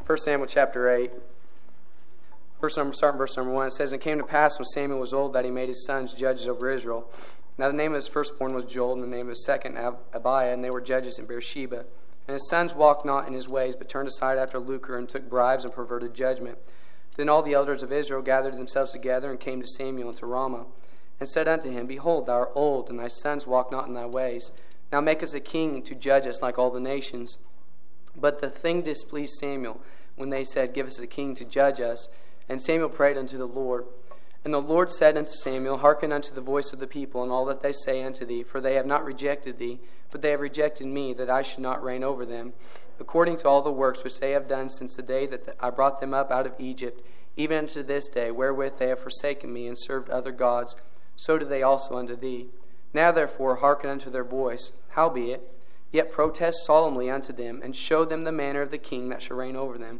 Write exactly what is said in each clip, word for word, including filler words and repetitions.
First Samuel chapter eight. Verse number, starting verse number one, it says, "And it came to pass when Samuel was old that he made his sons judges over Israel. Now the name of his firstborn was Joel, and the name of his second Ab- Abiah, and they were judges in Beersheba. And his sons walked not in his ways, but turned aside after lucre, and took bribes and perverted judgment. Then all the elders of Israel gathered themselves together, and came to Samuel into Ramah, and said unto him, Behold, thou art old, and thy sons walk not in thy ways. Now make us a king to judge us like all the nations. But the thing displeased Samuel, when they said, Give us a king to judge us. And Samuel prayed unto the Lord. And the Lord said unto Samuel, Hearken unto the voice of the people, and all that they say unto thee, for they have not rejected thee, but they have rejected me, that I should not reign over them, according to all the works which they have done since the day that I brought them up out of Egypt, even unto this day, wherewith they have forsaken me, and served other gods, so do they also unto thee. Now therefore hearken unto their voice. Howbeit, yet protest solemnly unto them, and show them the manner of the king that shall reign over them.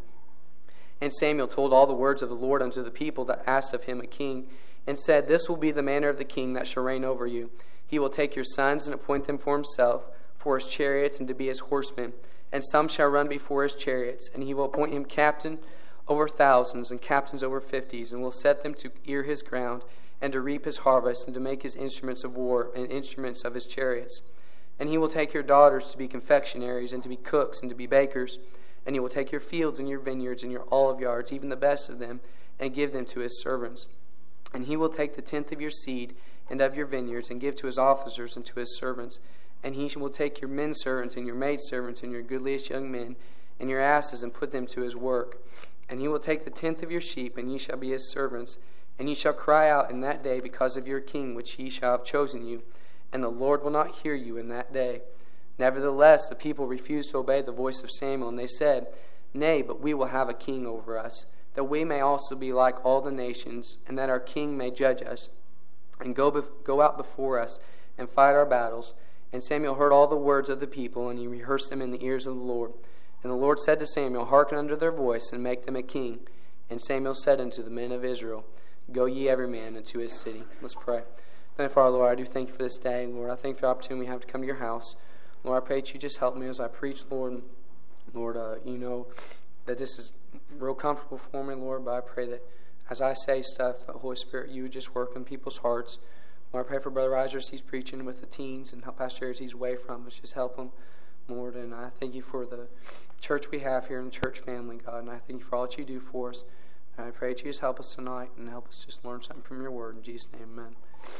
And Samuel told all the words of the Lord unto the people that asked of him a king, and said, This will be the manner of the king that shall reign over you. He will take your sons and appoint them for himself, for his chariots, and to be his horsemen. And some shall run before his chariots, and he will appoint him captain over thousands, and captains over fifties, and will set them to ear his ground, and to reap his harvest, and to make his instruments of war, and instruments of his chariots. And he will take your daughters to be confectionaries, and to be cooks, and to be bakers. And he will take your fields and your vineyards and your olive yards, even the best of them, and give them to his servants. And he will take the tenth of your seed and of your vineyards, and give to his officers and to his servants. And he will take your men servants and your maid servants and your goodliest young men and your asses, and put them to his work. And he will take the tenth of your sheep, and ye shall be his servants. And ye shall cry out in that day because of your king, which ye shall have chosen you. And the Lord will not hear you in that day. Nevertheless, the people refused to obey the voice of Samuel, and they said, Nay, but we will have a king over us, that we may also be like all the nations, and that our king may judge us, and go, bef- go out before us, and fight our battles. And Samuel heard all the words of the people, and he rehearsed them in the ears of the Lord. And the Lord said to Samuel, Hearken unto their voice, and make them a king. And Samuel said unto the men of Israel, Go ye every man into his city. Let's pray. Thank you, Father, Lord, I do thank you for this day. Lord, I thank you for the opportunity we have to come to your house. Lord, I pray that you just help me as I preach, Lord. And Lord, uh, you know that this is real comfortable for me, Lord, but I pray that as I say stuff, the Holy Spirit, you would just work in people's hearts. Lord, I pray for Brother Reiser as he's preaching with the teens, and help Pastor as he's away from us. Just help him, Lord. And I thank you for the church we have here in the church family, God. And I thank you for all that you do for us. And I pray that you just help us tonight and help us just learn something from your word. In Jesus' name, amen.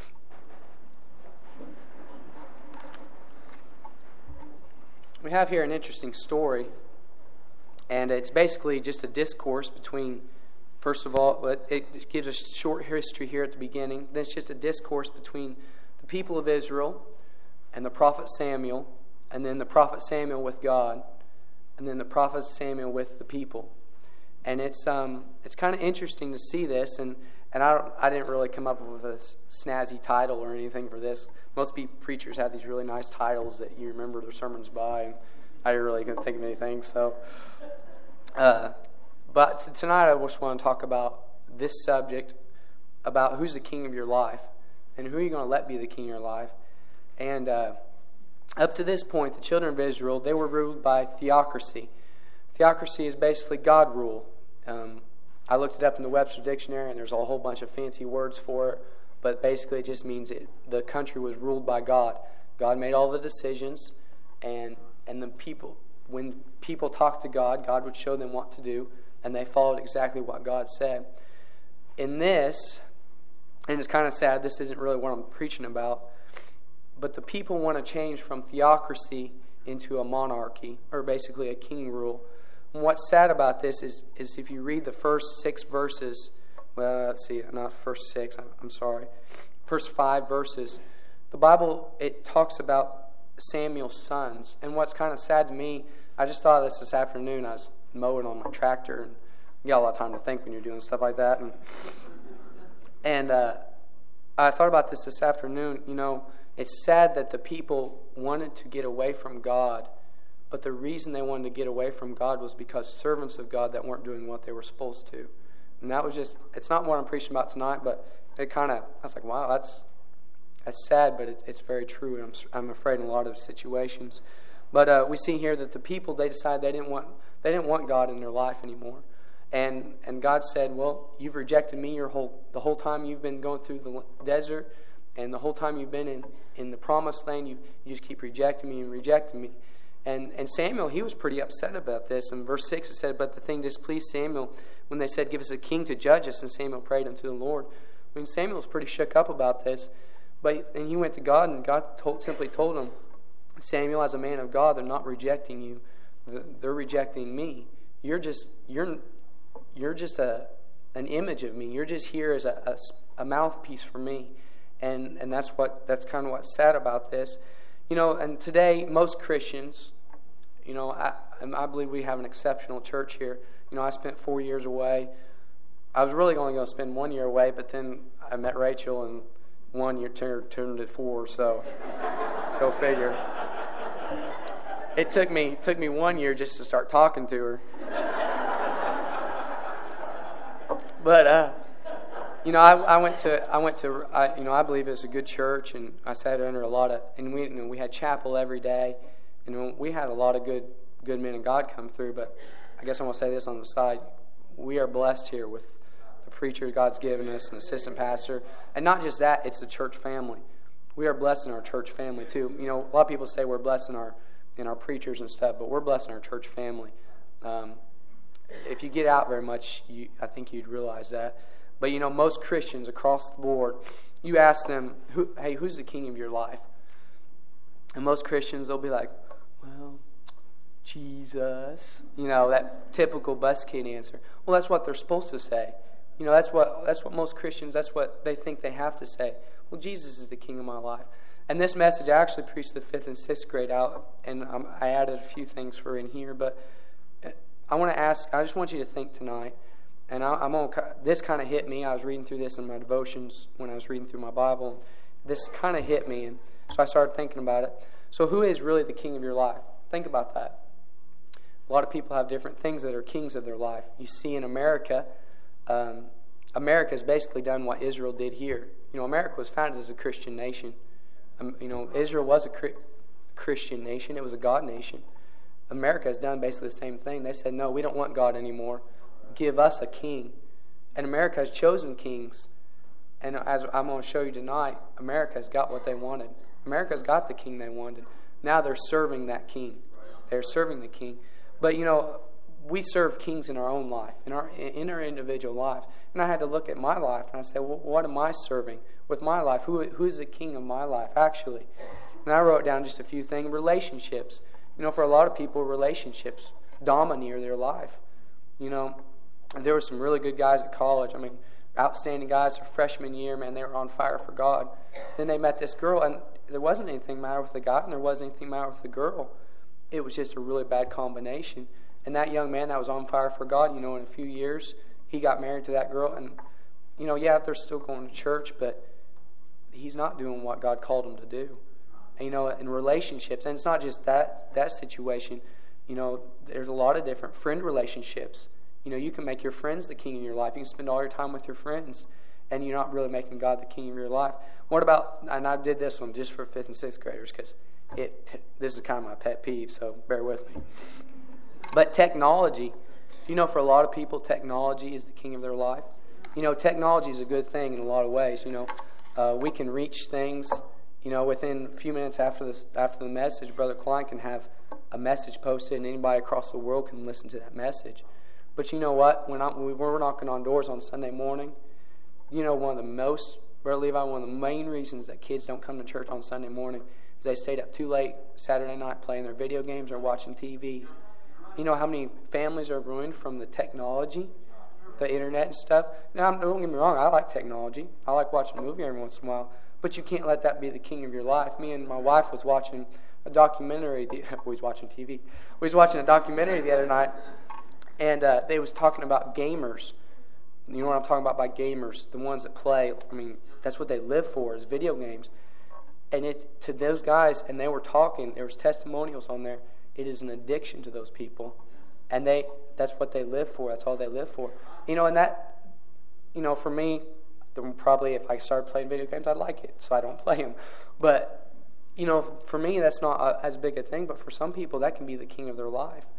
We have here an interesting story, and it's basically just a discourse between, first of all, it gives a short history here at the beginning. Then it's just a discourse between the people of Israel and the prophet Samuel, and then the prophet Samuel with God, and then the prophet Samuel with the people. And it's um it's kind of interesting to see this, and and I don't, I didn't really come up with a snazzy title or anything for this. Most preachers have these really nice titles that you remember their sermons by, and I really couldn't think of anything. So, uh, but tonight I just want to talk about this subject, about who's the king of your life, and who are you going to let be the king of your life. And uh, up to this point, the children of Israel, they were ruled by theocracy. Theocracy is basically God rule. Um, I looked it up in the Webster Dictionary, and there's a whole bunch of fancy words for it, but basically it just means it, the country was ruled by God. God made all the decisions, and and the people, when people talked to God, God would show them what to do, and they followed exactly what God said. In this, and it's kind of sad, this isn't really what I'm preaching about, but the people want to change from theocracy into a monarchy, or basically a king rule. And what's sad about this is, is if you read the first six verses, well, let's see, not first six, I'm, I'm sorry, first five verses, the Bible, it talks about Samuel's sons. And what's kind of sad to me, I just thought of this this afternoon. I was mowing on my tractor, and you got a lot of time to think when you're doing stuff like that. And, and uh, I thought about this this afternoon. You know, it's sad that the people wanted to get away from God, but the reason they wanted to get away from God was because servants of God that weren't doing what they were supposed to. And that was just, it's not what I'm preaching about tonight, but it kind of, I was like, wow, that's that's sad, but it, it's very true. I'm, I'm afraid in a lot of situations. But uh, we see here that the people, they decided they didn't want They didn't want God in their life anymore. And and God said, well, you've rejected me your whole the whole time you've been going through the desert, and the whole time you've been in, in the promised land, you, you just keep rejecting me and rejecting me. And and Samuel, he was pretty upset about this. In verse six it said, but the thing displeased Samuel when they said, give us a king to judge us. And Samuel prayed unto the Lord. I mean, Samuel was pretty shook up about this. But and he went to God, and God told, simply told him, Samuel, as a man of God, they're not rejecting you. They're rejecting me. You're just you're you're just a an image of me. You're just here as a, a, a mouthpiece for me. And and that's what that's kind of what's sad about this. You know, and today most Christians, you know, I I believe we have an exceptional church here. You know, I spent four years away. I was really only going to spend one year away, but then I met Rachel, and one year turned turned to four. So go figure. It took me it took me one year just to start talking to her. But uh, you know, I, I went to I went to I, you know I believe it's a good church, and I sat under a lot of and we you know, we had chapel every day, and we had a lot of good good men of God come through. But I guess I'm gonna say this on the side: we are blessed here with the preacher God's given us, an assistant pastor, and not just that, it's the church family. We are blessed in our church family too. You know, a lot of people say we're blessed in our in our preachers and stuff, but we're blessed in our church family. Um, if you get out very much, you, I think you'd realize that. But you know, most Christians across the board, you ask them, Who, hey, who's the king of your life? And most Christians, they'll be like, well, Jesus. You know, that typical bus kid answer. Well, that's what they're supposed to say. You know, that's what that's what most Christians, that's what they think they have to say. Well, Jesus is the king of my life. And this message, I actually preached the fifth and sixth grade out, and um, I added a few things for in here. But I want to ask, I just want you to think tonight, and I, I'm on, this kind of hit me. I was reading through this in my devotions when I was reading through my Bible. This kind of hit me, and so I started thinking about it. So who is really the king of your life? Think about that. A lot of people have different things that are kings of their life. You see in America, um, America has basically done what Israel did here. You know, America was founded as a Christian nation. Um, you know, Israel was a Christian nation. It was a God nation. America has done basically the same thing. They said, no, we don't want God anymore. Give us a king. And America has chosen kings. And as I'm going to show you tonight, America has got what they wanted. America's got the king they wanted. Now they're serving that king. They're serving the king. But, you know, we serve kings in our own life, in our in our individual lives. And I had to look at my life, and I said, well, what am I serving with my life? Who Who's the king of my life, actually? And I wrote down just a few things. Relationships. You know, for a lot of people, relationships domineer their life. You know, there were some really good guys at college. I mean, outstanding guys their freshman year, man, they were on fire for God. Then they met this girl, and there wasn't anything matter with the guy, and there wasn't anything matter with the girl. It was just a really bad combination. And that young man that was on fire for God, you know, in a few years, he got married to that girl. And, you know, yeah, they're still going to church, but he's not doing what God called him to do. And, you know, in relationships, and it's not just that that situation. You know, there's a lot of different friend relationships. You know, you can make your friends the king in your life. You can spend all your time with your friends, and you're not really making God the king of your life. What about, and I did this one just for fifth and sixth graders, because it this is kind of my pet peeve, so bear with me. But technology, you know, for a lot of people, technology is the king of their life. You know, technology is a good thing in a lot of ways. You know, uh, we can reach things. You know, within a few minutes after the after the message, Brother Klein can have a message posted, and anybody across the world can listen to that message. But you know what? When, I, when we're knocking on doors on Sunday morning, you know, one of the most, Brother Levi, one of the main reasons that kids don't come to church on Sunday morning is they stayed up too late Saturday night playing their video games or watching T V. You know how many families are ruined from the technology, the internet and stuff? Now, don't get me wrong, I like technology. I like watching a movie every once in a while. But you can't let that be the king of your life. Me and my wife was watching a documentary. The, we was watching T V. We was watching a documentary the other night, and uh, they was talking about gamers. You know what I'm talking about by gamers? The ones that play. I mean, that's what they live for is video games. And it to those guys, and they were talking. There was testimonials on there. It is an addiction to those people, and they that's what they live for. That's all they live for. You know, and that, you know, for me. Probably if I started playing video games, I'd like it, so I don't play them. But, you know, for me, that's not a, as big a thing, but for some people, that can be the king of their life.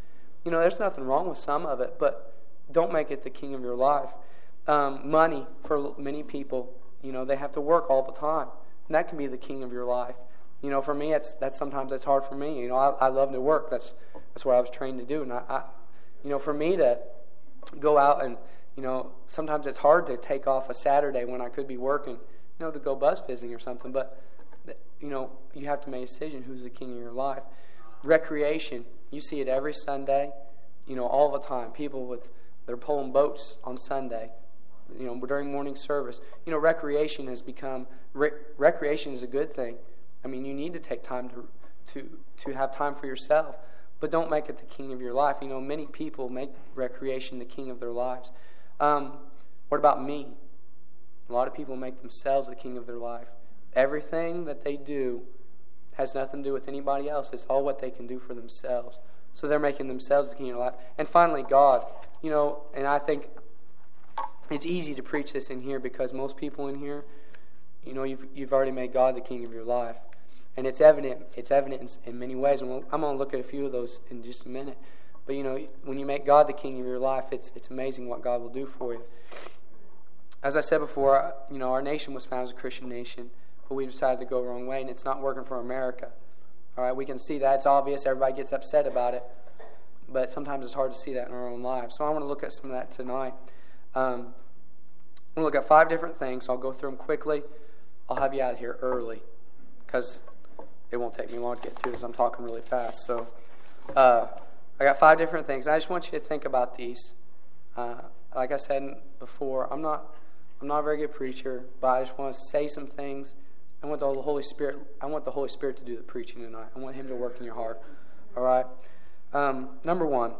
You know, there's nothing wrong with some of it, but don't make it the king of your life. Um, money, for many people, you know, they have to work all the time. And that can be the king of your life. You know, for me, it's that's sometimes it's hard for me. You know, I, I love to work. That's that's what I was trained to do. And I, I, you know, for me to go out and, you know, sometimes it's hard to take off a Saturday when I could be working, you know, to go bus visiting or something. But, you know, you have to make a decision who's the king of your life. Recreation, you see it every Sunday, you know, all the time. People with, they're pulling boats on Sunday, you know, during morning service. You know, recreation has become, rec- recreation is a good thing. I mean, you need to take time to, to, to have time for yourself, but don't make it the king of your life. You know, many people make recreation the king of their lives. Um, what about me? A lot of people make themselves the king of their life. Everything that they do has nothing to do with anybody else. It's all what they can do for themselves. So they're making themselves the king of their life. And finally, God. You know, and I think it's easy to preach this in here because most people in here, you know, you've you've already made God the king of your life. And it's evident. It's evident in, in many ways. And I'm going to look at a few of those in just a minute. But, you know, when you make God the king of your life, it's it's amazing what God will do for you. As I said before, you know, our nation was founded as a Christian nation, but we decided to go the wrong way, and it's not working for America. All right, we can see that. It's obvious. Everybody gets upset about it. But sometimes it's hard to see that in our own lives. So I want to look at some of that tonight. Um, I'm going to look at five different things. So I'll go through them quickly. I'll have you out of here early because it won't take me long to get through this. I'm talking really fast. So uh, I got five different things. I just want you to think about these. Uh, like I said before, I'm not I'm not a very good preacher, but I just want to say some things. I want the Holy Spirit. I want the Holy Spirit to do the preaching tonight. I want Him to work in your heart. All right. Um, number one.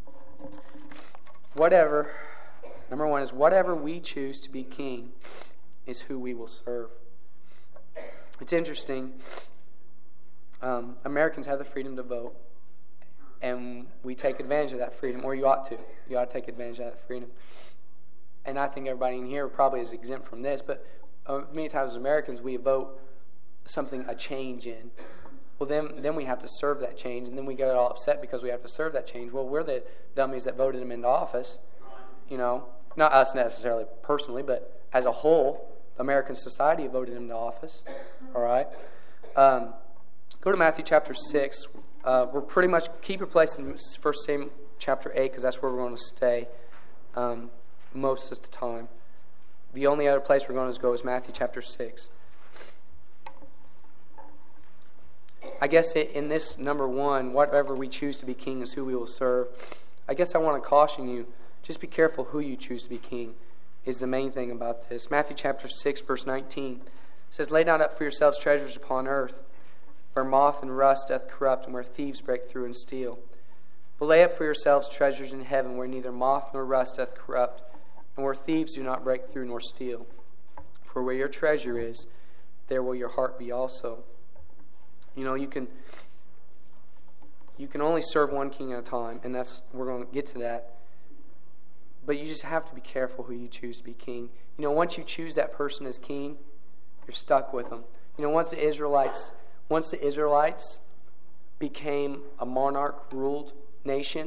Whatever. Number one is whatever we choose to be king is who we will serve. It's interesting. Um, Americans have the freedom to vote, and we take advantage of that freedom, or you ought to. You ought to take advantage of that freedom. And I think everybody in here probably is exempt from this, but uh, many times as Americans we vote something, a change in. Well, then then we have to serve that change, and then we get all upset because we have to serve that change. Well, we're the dummies that voted him into office, you know. Not us necessarily personally, but as a whole, American society voted him into office, all right? Um, go to Matthew chapter six. Uh, we're pretty much, keep your place in First Samuel chapter eight because that's where we're going to stay um, most of the time. The only other place we're going to go is Matthew chapter six. I guess it, in this number one, whatever we choose to be king is who we will serve. I guess I want to caution you, just be careful who you choose to be king is the main thing about this. Matthew chapter six, verse nineteen says, "Lay not up for yourselves treasures upon earth, where moth and rust doth corrupt, and where thieves break through and steal. But lay up for yourselves treasures in heaven, where neither moth nor rust doth corrupt, and where thieves do not break through nor steal. For where your treasure is, there will your heart be also." You know, you can you can only serve one king at a time, and that's we're going to get to that. But you just have to be careful who you choose to be king. You know, once you choose that person as king, you're stuck with them. You know, once the Israelites once the Israelites became a monarch-ruled nation,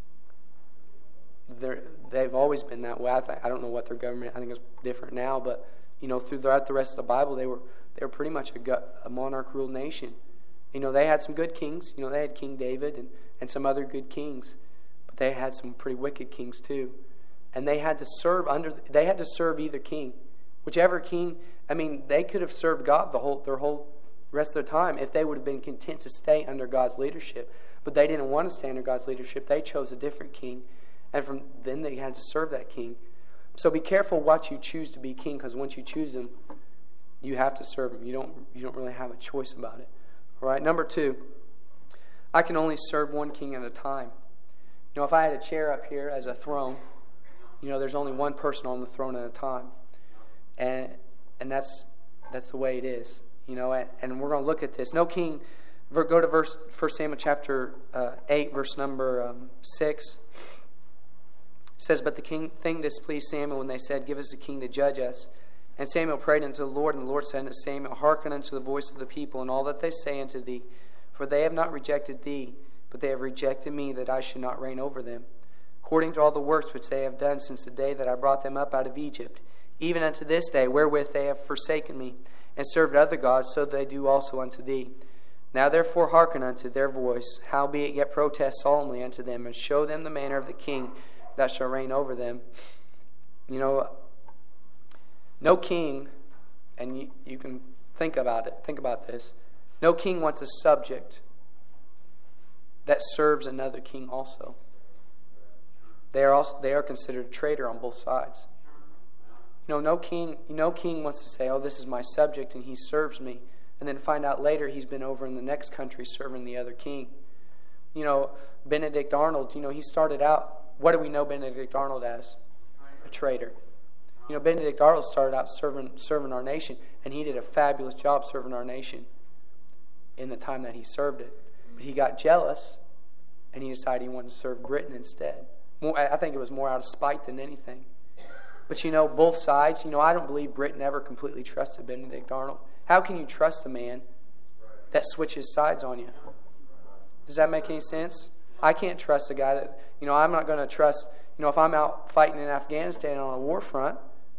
they've always been that way. I, th- I don't know what their government, I think it's different now, but you know, throughout the rest of the Bible, they were they were pretty much a, a monarch-ruled nation. You know, they had some good kings. You know, they had King David and, and some other good kings, but they had some pretty wicked kings too. And they had to serve under. They had to serve either king, whichever king. I mean, they could have served God the whole their whole rest of their time if they would have been content to stay under God's leadership. But they didn't want to stay under God's leadership. They chose a different king, and from then they had to serve that king. So be careful what you choose to be king, because once you choose him, you have to serve him. You don't. You don't really have a choice about it. All right. Number two, I can only serve one king at a time. You know, if I had a chair up here as a throne, you know, there's only one person on the throne at a time, and and that's that's the way it is. You know, and, and we're going to look at this. No king. Go to verse First Samuel chapter uh, eight, verse number um, six. It says, "But the king thing displeased Samuel when they said, 'Give us a king to judge us.' And Samuel prayed unto the Lord, and the Lord said unto Samuel, 'Hearken unto the voice of the people, and all that they say unto thee, for they have not rejected thee, but they have rejected me, that I should not reign over them, according to all the works which they have done since the day that I brought them up out of Egypt, even unto this day, wherewith they have forsaken me, and served other gods, so they do also unto thee. Now therefore hearken unto their voice, howbeit yet protest solemnly unto them, and show them the manner of the king that shall reign over them. You know, no king, and you, you can think about it, think about this, no king wants a subject that serves another king also. They are also they are considered a traitor on both sides. You know, no king, no king wants to say, "Oh, this is my subject and he serves me," and then find out later he's been over in the next country serving the other king. You know, Benedict Arnold, you know, he started out, what do we know Benedict Arnold as? A traitor. You know, Benedict Arnold started out serving serving our nation, and he did a fabulous job serving our nation in the time that he served it. But he got jealous, and he decided he wanted to serve Britain instead. More, I think it was more out of spite than anything. But you know, both sides, you know, I don't believe Britain ever completely trusted Benedict Arnold. How can you trust a man that switches sides on you? Does that make any sense? I can't trust a guy that, you know, I'm not going to trust, you know, if I'm out fighting in Afghanistan on a war front,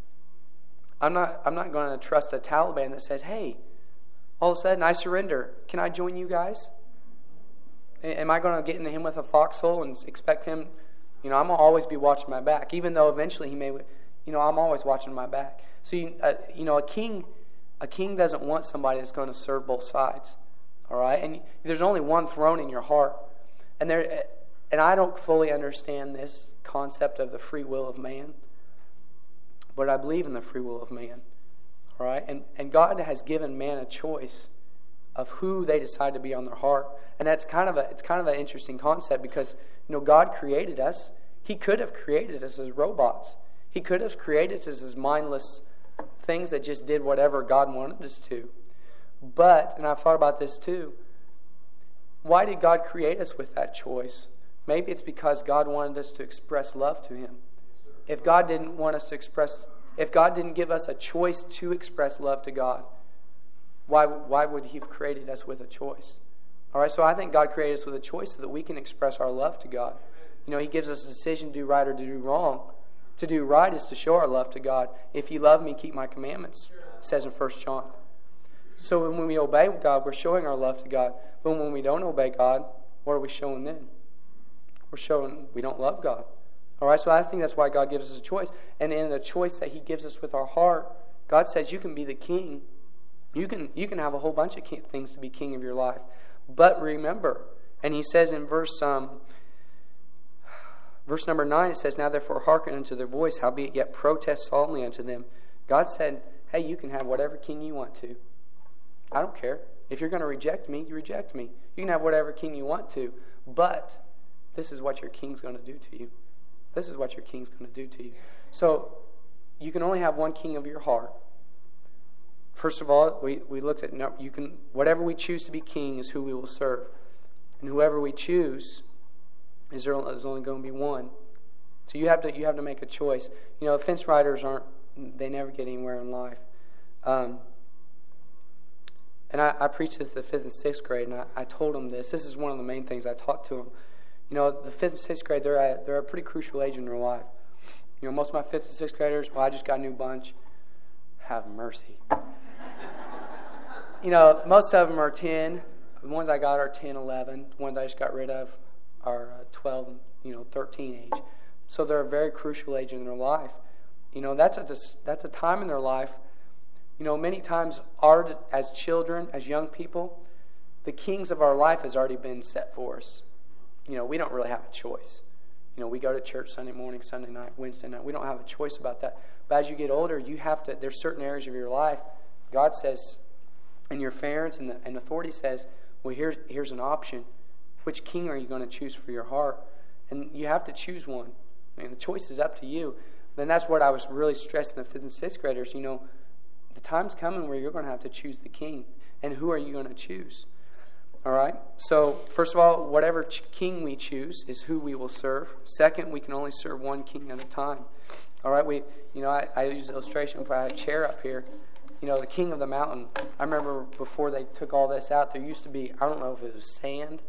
I'm not I'm not going to trust a Taliban that says, "Hey, all of a sudden I surrender. Can I join you guys?" Am I going to get into him with a foxhole and expect him, you know, I'm going to always be watching my back, even though eventually he may, you know, I'm always watching my back. So, you, uh, you know, a king, a king doesn't want somebody that's going to serve both sides, all right? And there's only one throne in your heart. And there, and I don't fully understand this concept of the free will of man, but I believe in the free will of man, all right? And, and God has given man a choice of who they decide to be on their heart. And that's kind of a it's kind of an interesting concept because, you know, God created us. He could have created us as robots. He could have created us as mindless things that just did whatever God wanted us to. But, and I've thought about this too, why did God create us with that choice? Maybe it's because God wanted us to express love to Him. If God didn't want us to express, if God didn't give us a choice to express love to God, Why, why would He have created us with a choice? All right, so I think God created us with a choice so that we can express our love to God. You know, He gives us a decision to do right or to do wrong. To do right is to show our love to God. If you love me, keep my commandments, it says in First John. So when we obey God, we're showing our love to God. But when we don't obey God, what are we showing then? We're showing we don't love God. All right, so I think that's why God gives us a choice. And in the choice that He gives us with our heart, God says you can be the king. You can you can have a whole bunch of king, things to be king of your life. But remember, and He says in verse um, verse number nine, it says, "Now therefore hearken unto their voice, howbeit yet protest solemnly unto them." God said, hey, you can have whatever king you want to. I don't care. If you're going to reject me, you reject me. You can have whatever king you want to. But this is what your king's going to do to you. This is what your king's going to do to you. So you can only have one king of your heart. First of all, we, we looked at, no, you can whatever we choose to be king is who we will serve. And whoever we choose, is there is only going to be one. So you have to you have to make a choice. You know, fence riders aren't, they never get anywhere in life. Um, and I, I preached this to the fifth and sixth grade, and I, I told them this. This is one of the main things I taught to them. You know, the fifth and sixth grade, they're at, they're a pretty crucial age in their life. You know, most of my fifth and sixth graders, well, I just got a new bunch. Have mercy. You know, most of them are ten. The ones I got are ten, eleven. The ones I just got rid of are twelve, you know, thirteen age. So they're a very crucial age in their life. You know, that's a that's a time in their life. You know, many times our, as children, as young people, the kings of our life has already been set for us. You know, we don't really have a choice. You know, we go to church Sunday morning, Sunday night, Wednesday night. We don't have a choice about that. But as you get older, you have to, there's certain areas of your life, God says, and your parents and the and authority says, well, here, here's an option. Which king are you going to choose for your heart? And you have to choose one. I mean, the choice is up to you. And that's what I was really stressing the fifth and sixth graders. You know, the time's coming where you're going to have to choose the king. And who are you going to choose? All right? So, first of all, whatever ch- king we choose is who we will serve. Second, we can only serve one king at a time. All right? We, you know, I, I use the illustration if I had a chair up here. You know, the king of the mountain. I remember before they took all this out, there used to be, I don't know if it was sand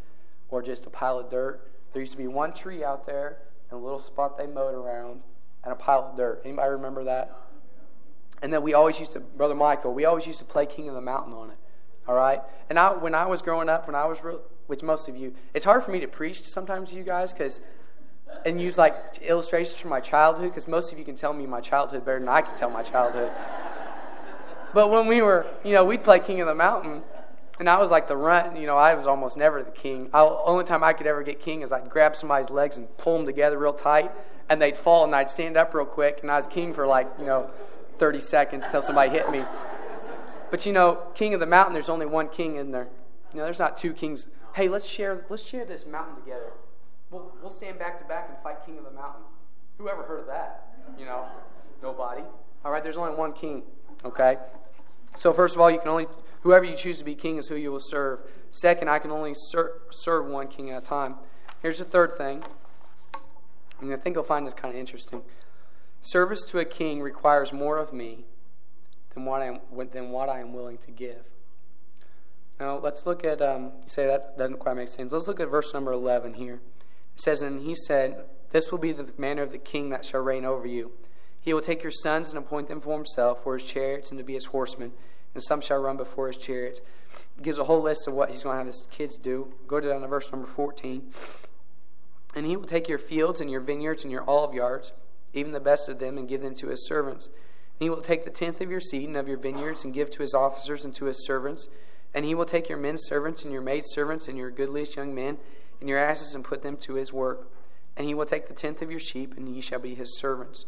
or just a pile of dirt. There used to be one tree out there and a little spot they mowed around and a pile of dirt. Anybody remember that? And then we always used to, Brother Michael, we always used to play King of the Mountain on it. All right? And I, when I was growing up, when I was, real, which most of you, it's hard for me to preach sometimes to you guys because, and use like illustrations from my childhood because most of you can tell me my childhood better than I can tell my childhood. But when we were, you know, we'd play King of the Mountain, and I was like the runt. You know, I was almost never the king. The only time I could ever get king is I'd grab somebody's legs and pull them together real tight, and they'd fall, and I'd stand up real quick, and I was king for like, you know, thirty seconds till somebody hit me. But, you know, King of the Mountain, there's only one king in there. You know, there's not two kings. Hey, let's share let's share this mountain together. We'll, we'll stand back to back and fight King of the Mountain. Who ever heard of that? You know, nobody. All right, there's only one king, okay? So first of all, you can only, whoever you choose to be king is who you will serve. Second, I can only ser- serve one king at a time. Here's the third thing, and I think you'll find this kind of interesting. Service to a king requires more of me than what I am, than what I am willing to give. Now, let's look at, um, you say that doesn't quite make sense. Let's look at verse number eleven here. It says, and he said, this will be the manner of the king that shall reign over you. He will take your sons and appoint them for himself, for his chariots, and to be his horsemen, and some shall run before his chariots. It gives a whole list of what he's going to have his kids do. Go down to verse number fourteen. And he will take your fields and your vineyards and your olive yards, even the best of them, and give them to his servants. And he will take the tenth of your seed and of your vineyards, and give to his officers and to his servants. And he will take your men servants and your maid servants and your goodliest young men and your asses, and put them to his work. And he will take the tenth of your sheep, and ye shall be his servants.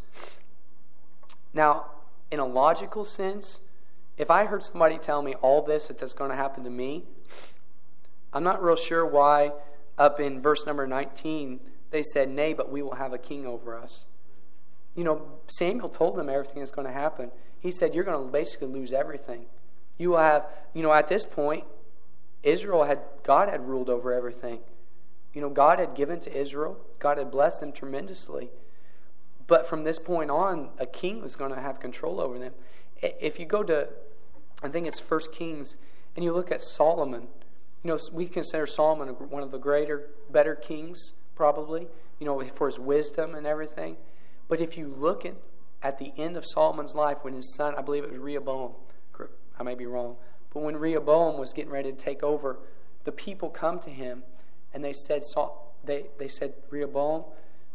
Now, in a logical sense, if I heard somebody tell me all this that's going to happen to me, I'm not real sure why up in verse number nineteen they said, nay, but we will have a king over us. You know, Samuel told them everything that's going to happen. He said, you're going to basically lose everything. You will have, you know, at this point, Israel had, God had ruled over everything. You know, God had given to Israel. God had blessed them tremendously. But from this point on, a king was going to have control over them. If you go to, I think it's First Kings, and you look at Solomon, you know, we consider Solomon one of the greater, better kings, probably, you know, for his wisdom and everything. But if you look at, at the end of Solomon's life, when his son, I believe it was Rehoboam, I may be wrong, but when Rehoboam was getting ready to take over, the people come to him, and they said, they, they said, Rehoboam,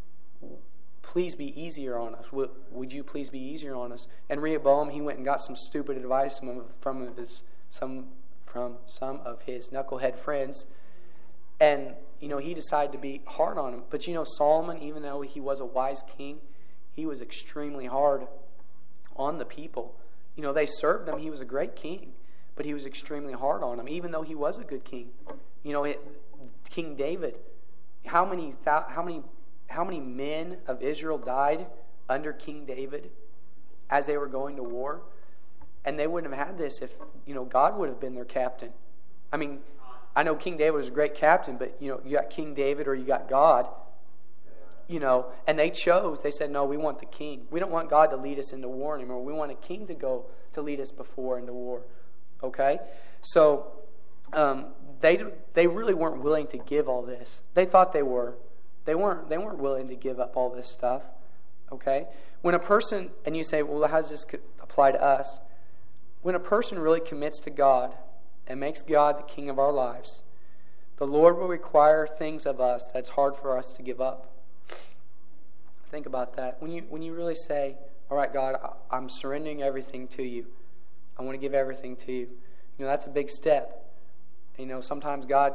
please be easier on us. Would, would you please be easier on us? And Rehoboam, he went and got some stupid advice from from his some from some of his knucklehead friends, and you know he decided to be hard on him. But you know Solomon, even though he was a wise king, he was extremely hard on the people. You know they served him. He was a great king, but he was extremely hard on them, even though he was a good king. You know, it, King David, how many how many How many men of Israel died under King David as they were going to war? And they wouldn't have had this if, you know, God would have been their captain. I mean, I know King David was a great captain, but, you know, you got King David or you got God, you know, and they chose, they said, no, we want the king. We don't want God to lead us into war anymore. We want a king to go to lead us before into war, okay? So um, they they really weren't willing to give all this. They thought they were. They weren't, they weren't willing to give up all this stuff, okay? When a person, and you say, well, how does this apply to us? When a person really commits to God and makes God the king of our lives, the Lord will require things of us that's hard for us to give up. Think about that. When you when you really say, all right, God, I'm surrendering everything to you. I want to give everything to you. You know, that's a big step. You know, sometimes God...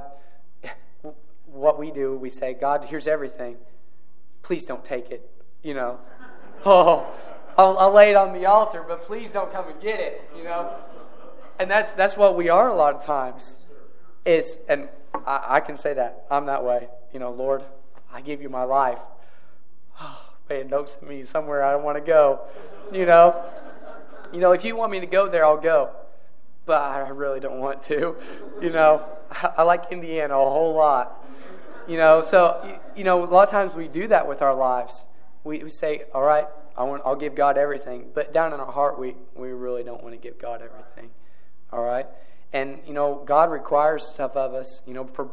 What we do, we say, God, here's everything. Please don't take it. You know, oh, I'll, I'll lay it on the altar, but please don't come and get it. You know, and that's that's what we are a lot of times. Is and I, I can say that I'm that way. You know, Lord, I give you my life. Oh, man, don't send me somewhere I don't want to go. You know, you know, if you want me to go there, I'll go. But I really don't want to. You know, I, I like Indiana a whole lot. You know, so, you know, a lot of times we do that with our lives. We, we say, all right, I want, I'll give God everything. But down in our heart, we, we really don't want to give God everything. All right? And, you know, God requires stuff of us. You know, for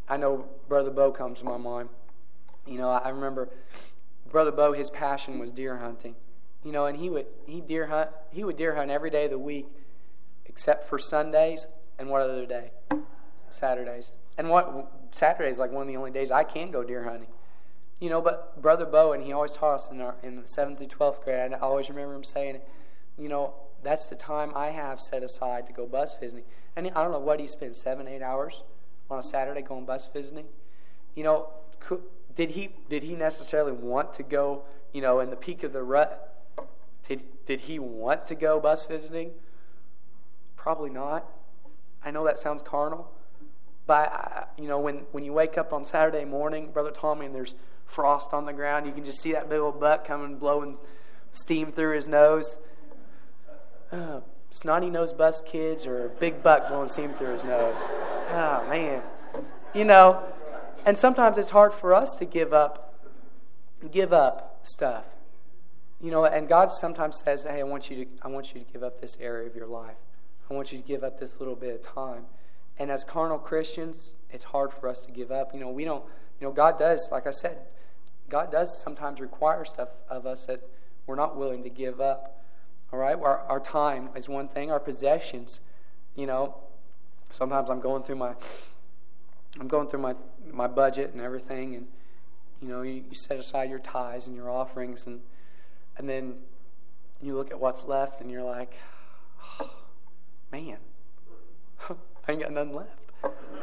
I know Brother Bo comes to my mind. You know, I remember Brother Bo, his passion was deer hunting. You know, and he would he deer hunt he would deer hunt every day of the week except for Sundays and what other day? Saturdays. And what Saturdays like one of the only days I can go deer hunting. You know, but Brother Bo, and he always taught us in our in the seventh through twelfth grade, I always remember him saying, you know, that's the time I have set aside to go bus visiting. And I don't know what he spent, seven, eight hours on a Saturday going bus visiting. You know, could, did he did he necessarily want to go, you know, in the peak of the rut? Did, did he want to go bus visiting? Probably not. I know that sounds carnal. But, uh, you know, when, when you wake up on Saturday morning, Brother Tommy, and there's frost on the ground, you can just see that big old buck coming, blowing steam through his nose. Uh, snotty-nosed bus kids or a big buck blowing steam through his nose. Oh, man. You know, and sometimes it's hard for us to give up, give up stuff. You know, and God sometimes says, hey, I want you to, I want you to give up this area of your life. I want you to give up this little bit of time. And as carnal Christians, it's hard for us to give up. You know, we don't, you know, God does, like I said, God does sometimes require stuff of us that we're not willing to give up. All right? Our, our time is one thing. Our possessions, you know, sometimes I'm going through my, I'm going through my, my budget and everything, and, you know, you, you set aside your tithes and your offerings, and and then you look at what's left, and you're like, oh, man, I ain't got nothing left.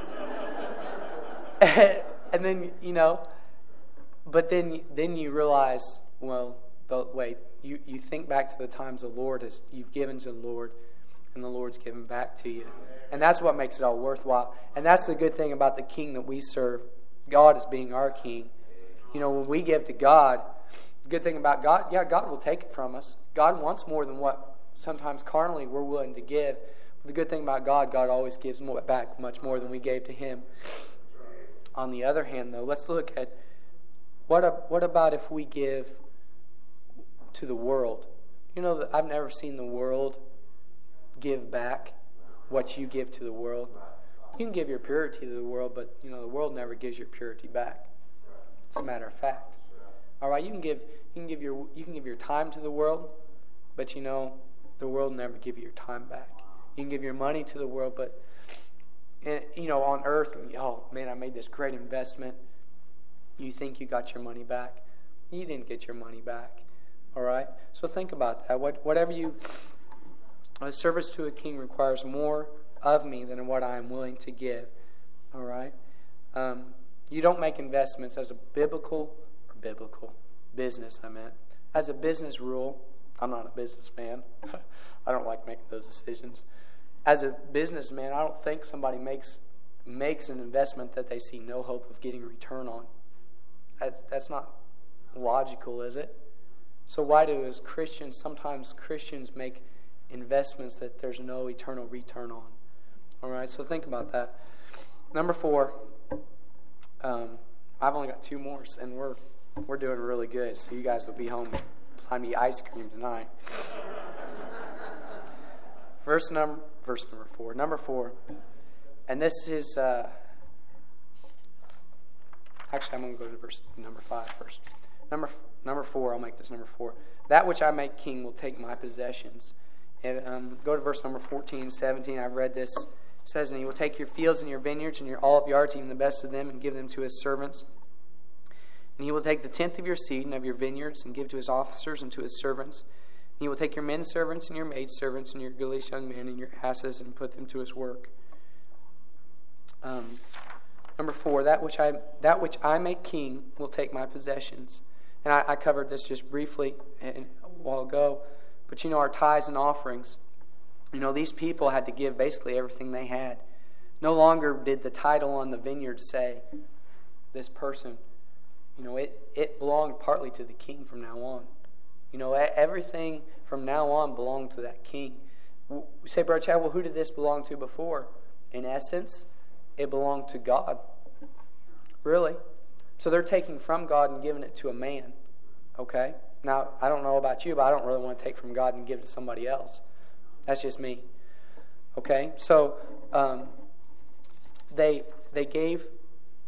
And then, you know, but then then you realize, well, the, wait, you, you think back to the times the Lord has, you've given to the Lord, and the Lord's given back to you. And that's what makes it all worthwhile. And that's the good thing about the King that we serve. God is being our King. You know, when we give to God, the good thing about God, yeah, God will take it from us. God wants more than what sometimes carnally we're willing to give. But the good thing about God, God always gives more back, much more than we gave to Him. On the other hand, though, let's look at what a, what about if we give to the world? You know, I've never seen the world give back what you give to the world. You can give your purity to the world, but you know the world never gives your purity back. It's a matter of fact. All right, you can give you can give your you can give your time to the world, but you know the world will never give you your time back. You can give your money to the world, but and, you know on earth, oh man, I made this great investment. You think you got your money back? You didn't get your money back. All right, so think about that. What whatever you a service to a king requires more of me than what I am willing to give. All right, um, you don't make investments as a biblical. biblical business I meant as a business rule. I'm not a businessman. I don't like making those decisions. As a businessman, I don't think somebody makes makes an investment that they see no hope of getting return on. That, that's not logical, is it? So why do as Christians sometimes Christians make investments that there's no eternal return on? All right, so think about that. Number four, um, I've only got two more, and we're We're doing really good, so you guys will be home planning to eat ice cream tonight. verse number, verse number four. Number four, and this is uh, actually I'm going to go to verse number five first. Number number four, I'll make this number four. That which I make king will take my possessions. And um, go to verse number fourteen and seventeen. I've read this. It says, and he will take your fields and your vineyards and your olive yards, even the best of them, and give them to his servants. And he will take the tenth of your seed and of your vineyards and give to his officers and to his servants. And he will take your men servants and your maid servants and your goodliest young men and your asses and put them to his work. Um, number four, that which I that which I make king will take my possessions. And I, I covered this just briefly a while ago. But you know, our tithes and offerings, you know, these people had to give basically everything they had. No longer did the title on the vineyard say, this person. You know, it, it belonged partly to the king from now on. You know, everything from now on belonged to that king. We say, Brother Chad, well, who did this belong to before? In essence, it belonged to God. Really? So they're taking from God and giving it to a man. Okay? Now, I don't know about you, but I don't really want to take from God and give it to somebody else. That's just me. Okay? So, um, they they gave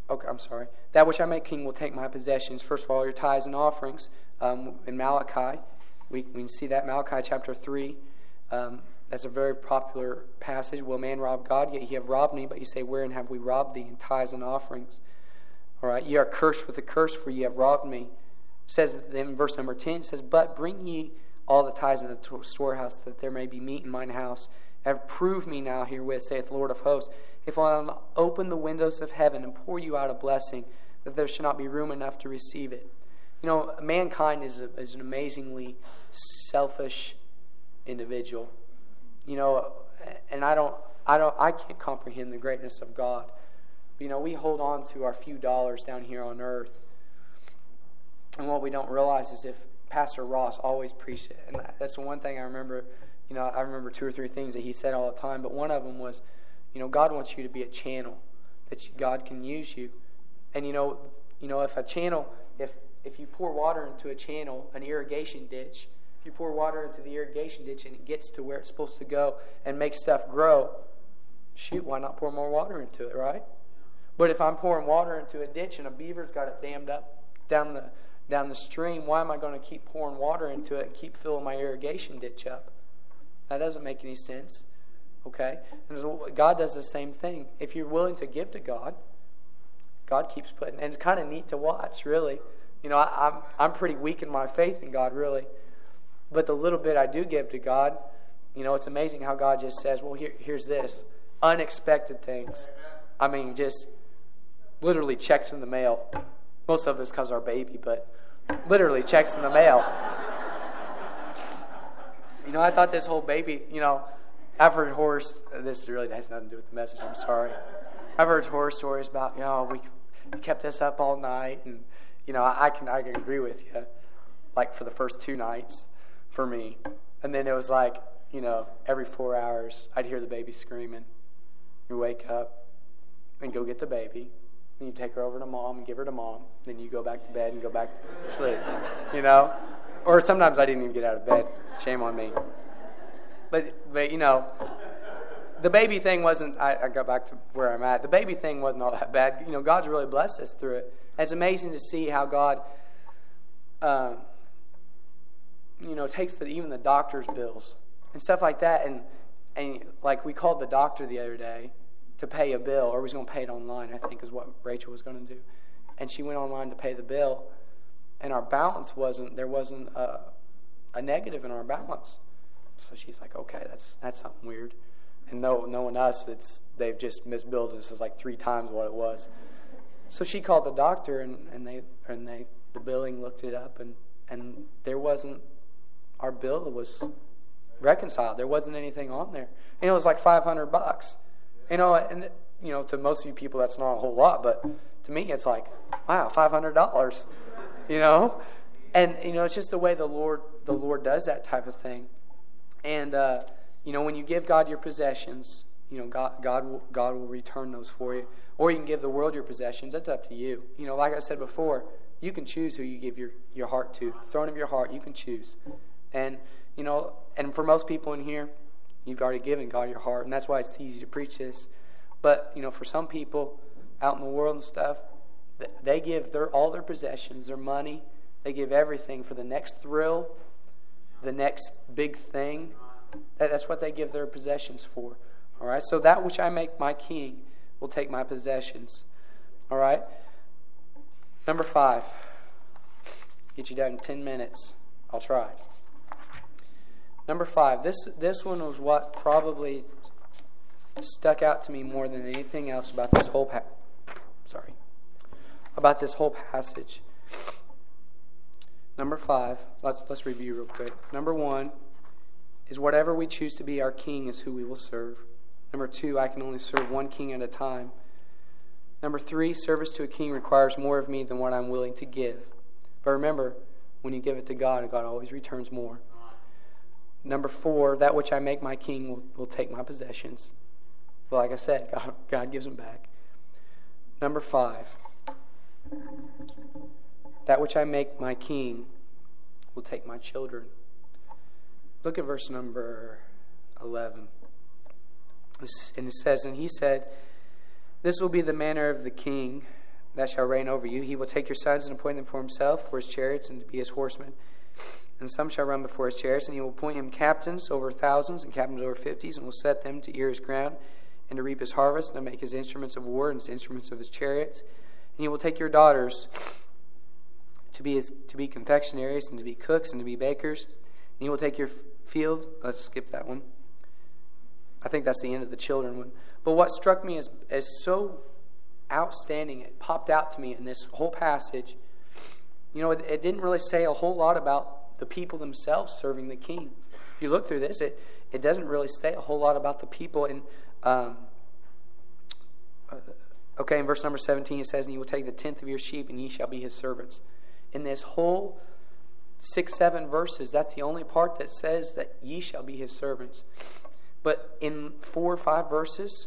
Okay, I'm sorry. That which I make king will take my possessions. First of all, your tithes and offerings. Um, in Malachi, we, we can see that. Malachi chapter three. Um, that's a very popular passage. Will man rob God? Yet ye have robbed me. But you say, wherein have we robbed thee? In tithes and offerings. All right. Ye are cursed with a curse, for ye have robbed me. It says in verse number ten, it says, but bring ye all the tithes in the storehouse, that there may be meat in mine house. Have proved me now herewith, saith the Lord of hosts, if I will open the windows of heaven and pour you out a blessing, that there should not be room enough to receive it. You know, mankind is, a, is an amazingly selfish individual. You know, and I don't, I don't, I can't comprehend the greatness of God. You know, we hold on to our few dollars down here on earth, and what we don't realize is if Pastor Ross always preached it, and that's the one thing I remember. You know, I remember two or three things that he said all the time, but one of them was, you know, God wants you to be a channel, that God can use you. And, you know, you know, if a channel, if if you pour water into a channel, an irrigation ditch, if you pour water into the irrigation ditch and it gets to where it's supposed to go and make stuff grow, shoot, why not pour more water into it, right? But if I'm pouring water into a ditch and a beaver's got it dammed up down the down the stream, why am I going to keep pouring water into it and keep filling my irrigation ditch up? That doesn't make any sense, okay? And God does the same thing. If you're willing to give to God, God keeps putting, and it's kind of neat to watch, really. You know, I, I'm I'm pretty weak in my faith in God, really. But the little bit I do give to God, you know, it's amazing how God just says, well, here, here's this. Unexpected things. I mean, just literally checks in the mail. Most of it's because our baby, but literally checks in the mail. You know, I thought this whole baby, you know, I've heard horror, this really has nothing to do with the message, I'm sorry. I've heard horror stories about, you know, we, we kept us up all night, and, you know, I can I can agree with you, like for the first two nights for me. And then it was like, you know, every four hours, I'd hear the baby screaming. You wake up and go get the baby, then you take her over to mom and give her to mom, then you go back to bed and go back to sleep, you know? Or sometimes I didn't even get out of bed. Shame on me. But, but you know, the baby thing wasn't, I, I got back to where I'm at. The baby thing wasn't all that bad. You know, God's really blessed us through it. And it's amazing to see how God, uh, you know, takes the, even the doctor's bills and stuff like that. And, and like we called the doctor the other day to pay a bill, or we was going to pay it online, I think is what Rachel was going to do. And she went online to pay the bill. And our balance wasn't, there wasn't a, a negative in our balance. So she's like, okay, that's that's something weird. And no, knowing us, it's they've just misbilled us as like three times what it was. So she called the doctor, and, and they and they the billing looked it up, and, and there wasn't, our bill was reconciled. There wasn't anything on there. And it was like five hundred bucks. You know, and you know, to most of you people that's not a whole lot, but to me it's like, wow, five hundred dollars. You know, and you know it's just the way the Lord the Lord does that type of thing. And uh, you know, when you give God your possessions, you know God God will, God will return those for you. Or you can give the world your possessions. That's up to you. You know, like I said before, you can choose who you give your, your heart to. The throne of your heart, you can choose. And you know, and for most people in here, you've already given God your heart, and that's why it's easy to preach this. But you know, for some people out in the world and stuff, they give their all their possessions, their money. They give everything for the next thrill, the next big thing. That, that's what they give their possessions for. All right. So that which I make my king will take my possessions. All right. Number five. Get you done in ten minutes. I'll try. Number five. This this one was what probably stuck out to me more than anything else about this whole pa- sorry. about this whole passage. Number five, let's let's review real quick. Number one is whatever we choose to be our king is who we will serve. Number two, I can only serve one king at a time. Number three, service to a king requires more of me than what I'm willing to give. But remember, when you give it to God, God always returns more. Number four, that which I make my king will, will take my possessions. But like I said, God, God gives them back. Number five, that which I make my king will take my children. Look at verse number eleven. And it says, and he said, this will be the manner of the king that shall reign over you. He will take your sons and appoint them for himself, for his chariots, and to be his horsemen. And some shall run before his chariots, and he will appoint him captains over thousands and captains over fifties, and will set them to ear his ground, and to reap his harvest, and to make his instruments of war and his instruments of his chariots. And he will take your daughters to be his, to be confectionaries, and to be cooks, and to be bakers. And he will take your field. Let's skip that one. I think that's the end of the children one. But what struck me as, as so outstanding, it popped out to me in this whole passage, you know, it, it didn't really say a whole lot about the people themselves serving the king. If you look through this, it, it doesn't really say a whole lot about the people. And um, uh, okay, in verse number seventeen, it says, and he will take the tenth of your sheep, and ye shall be his servants. In this whole six, seven verses, that's the only part that says that ye shall be his servants. But in four or five verses,